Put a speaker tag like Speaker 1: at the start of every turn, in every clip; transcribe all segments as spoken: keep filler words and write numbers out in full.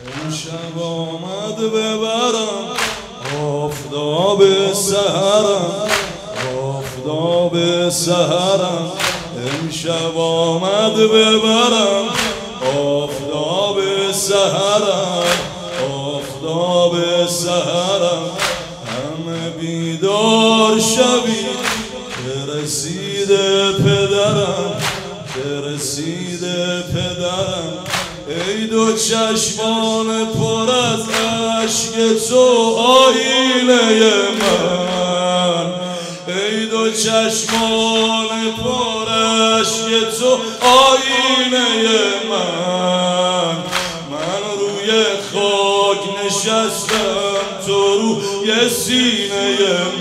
Speaker 1: امشب آمد ببرم آفتاب سحرم، آفتاب سحرم. امشب آمد ببرم آفتاب سحرم، آفتاب سحرم. همه بیدار شوی که رسیده پدرم، که رسیده پدرم. ای دو چشمان پر از اشک تو آینه من، ای دو چشمان پر اشک تو آینه من. من روی خاک نشستم تو روی سینه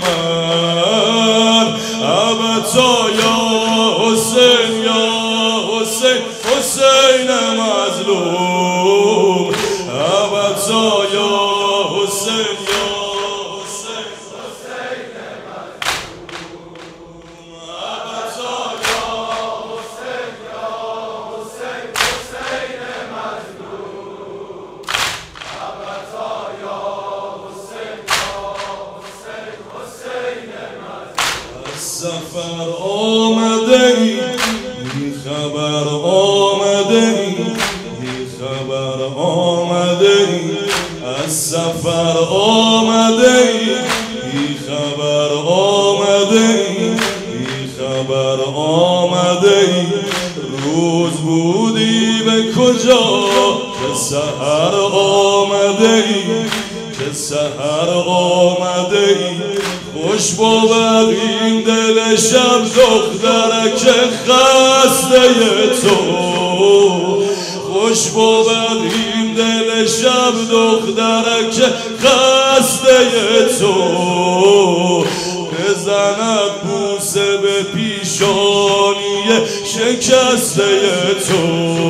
Speaker 1: من. ابتا یا حسین یا حسین، حسین مظلوم. ابتا یا حسین یا حسین، حسین مظلوم. ابتا یا حسین یا حسین، حسین مظلوم. ابتا یا حسین یا حسین، حسین مظلوم. از سفر آمده ای بی خبر آمده ای، بی خبر آمده ای. از سفر آمده ای بی خبر آمده ای، بی خبر آمده ای. روز بودی به کجا که سحر آمده ای، که سحر آمده ای. خوش بود این دل شب دخترک خسته تو، خوش بود این دل شب دخترک خسته تو. بزند بوسه به پیشانی شکسته تو.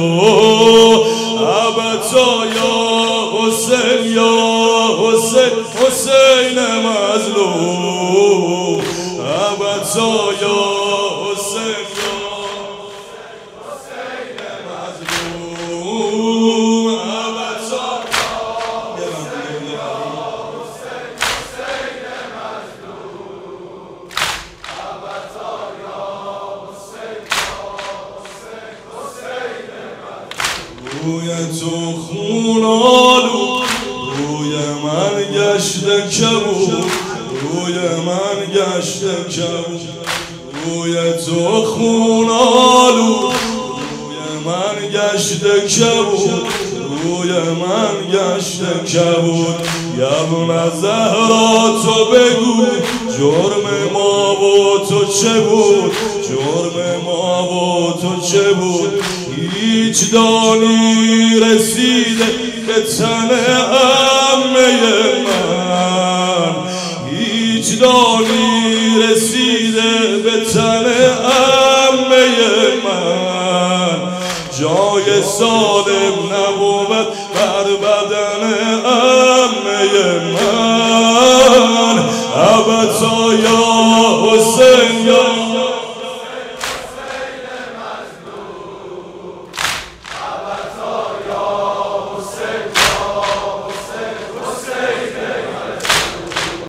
Speaker 1: ابتا یا حسین یا حسین، حسین مظلوم. ابتا یا حسین یا حسین مظلوم. ابتا یا حسین، حسین مظلوم. ابتا یا حسین یا حسین، حسین مظلوم. روی تو خون آلود روی من گشته کبود، روی من گشته کبود. روی تو خون آلود روی من گشته کبود، روی من گشته کبود. یبن زهرا تو بگو جرم ما و تو چه بود، جرم ما و تو چه بود. هیچ دانی رسیده به تن عمه من، هیچ دانی رسیده به تن عمه من. جای سالم نبود بر بدن عمه من. ابتا یا حسین یا